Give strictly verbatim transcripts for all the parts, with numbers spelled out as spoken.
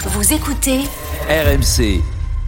Vous écoutez R M C.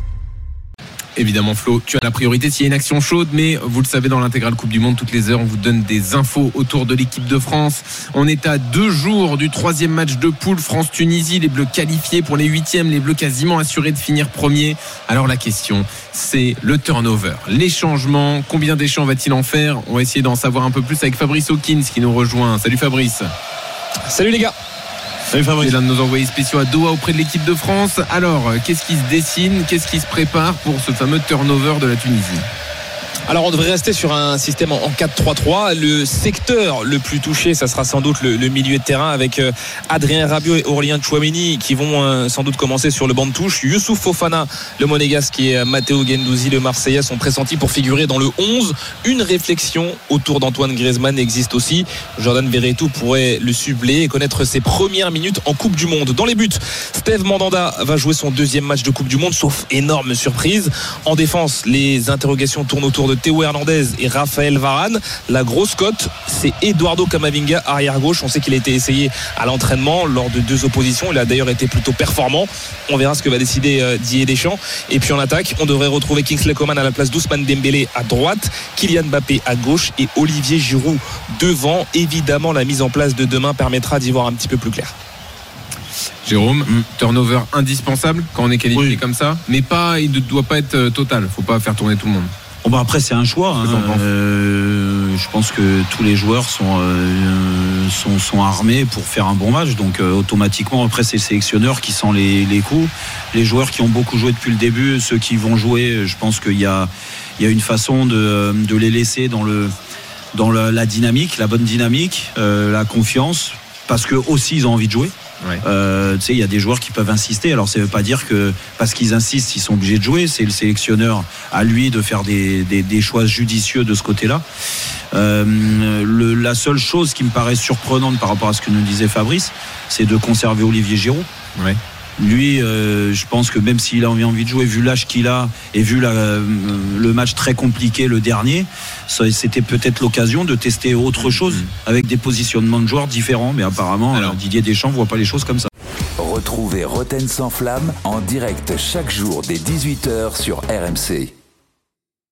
Évidemment Flo, tu as la priorité s'il y a une action chaude, mais vous le savez, dans l'intégrale Coupe du Monde, toutes les heures on vous donne des infos autour de l'équipe de France. On est à deux jours du troisième match de poule France-Tunisie, les Bleus qualifiés pour les huitièmes, les Bleus quasiment assurés de finir premier. Alors la question, c'est le turnover, les changements, combien Deschamps va-t-il en faire? On va essayer d'en savoir un peu plus avec Fabrice Hawkins qui nous rejoint. Salut Fabrice. Salut les gars. Salut Fabrice. C'est l'un de nos envoyés spéciaux à Doha auprès de l'équipe de France. Alors, qu'est-ce qui se dessine, qu'est-ce qui se prépare pour ce fameux turnover de la Tunisie? Alors on devrait rester sur un système en quatre trois trois. Le secteur le plus touché, ça sera sans doute le, le milieu de terrain avec euh, Adrien Rabiot et Aurélien Tchouaméni qui vont euh, sans doute commencer sur le banc de touche. Youssouf Fofana, le Monégasque, et euh, Matteo Guendouzi, le Marseillais, sont pressentis pour figurer dans le onze. Une réflexion autour d'Antoine Griezmann existe aussi. Jordan Verretou pourrait le suppléer et connaître ses premières minutes en Coupe du Monde. Dans les buts, Steve Mandanda va jouer son deuxième match de Coupe du Monde, sauf énorme surprise. En défense, les interrogations tournent autour de Théo Hernandez et Raphaël Varane. La grosse cote, c'est Eduardo Camavinga, arrière gauche. On sait qu'il a été essayé à l'entraînement lors de deux oppositions. Il a d'ailleurs été plutôt performant. On verra ce que va décider euh, Didier Deschamps. Et puis en attaque, on devrait retrouver Kingsley Coman à la place d'Ousmane Dembélé à droite, Kylian Mbappé à gauche et Olivier Giroud devant. Évidemment, la mise en place de demain permettra d'y voir un petit peu plus clair. Jérôme, mm. turnover indispensable quand on est qualifié oui. comme ça, mais pas, il ne doit pas être total. Faut pas faire tourner tout le monde. Bon bah après c'est un choix. Hein. Euh, je pense que tous les joueurs sont, euh, sont sont armés pour faire un bon match. Donc euh, automatiquement après c'est le sélectionneur qui sent les, les coups. Les joueurs qui ont beaucoup joué depuis le début, ceux qui vont jouer, je pense qu'il y a il y a une façon de de les laisser dans le dans le, la dynamique, la bonne dynamique, euh, la confiance, parce que aussi ils ont envie de jouer. Ouais. Euh, tu sais, il y a des joueurs qui peuvent insister. Alors, ça ne veut pas dire que parce qu'ils insistent, ils sont obligés de jouer. C'est le sélectionneur à lui de faire des, des, des choix judicieux de ce côté-là. Euh, le, la seule chose qui me paraît surprenante par rapport à ce que nous disait Fabrice, c'est de conserver Olivier Giroud. Ouais. Lui, euh, je pense que même s'il a envie de jouer, vu l'âge qu'il a et vu la, euh, le match très compliqué le dernier, ça, c'était peut-être l'occasion de tester autre chose avec des positionnements de joueurs différents. Mais apparemment, alors, Didier Deschamps ne voit pas les choses comme ça. Retrouvez Roten sans flamme en direct chaque jour dès dix-huit heures sur R M C.